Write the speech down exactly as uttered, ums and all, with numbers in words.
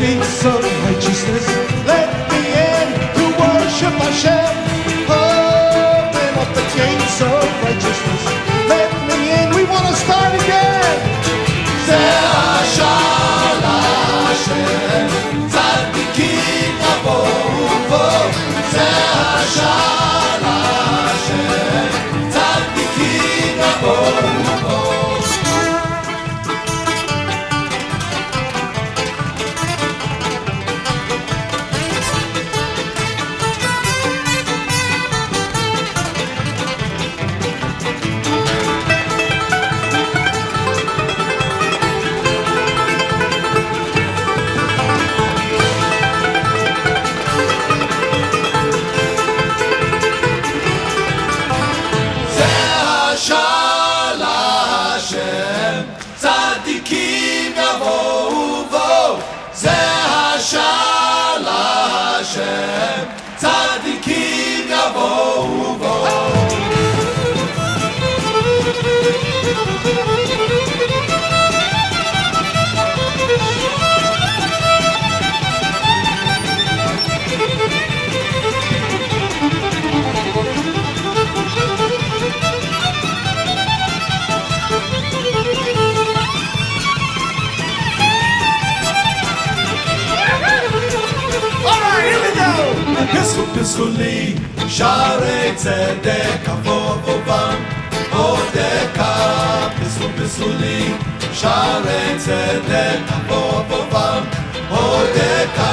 gates of righteousness. Let me in to worship Hashem. Open up the gates of righteousness. Let me in. We want to start again. זה השער להשם, צדיקים יבואו בו. זה השער להשם, צדיקים יבואו בו. צדיקים יבואו בו. פסחו פסחו לי, שערי צדק אבוא בם. הודקה, פסחו פסחו לי, שערי צדק אבוא בם. הודקה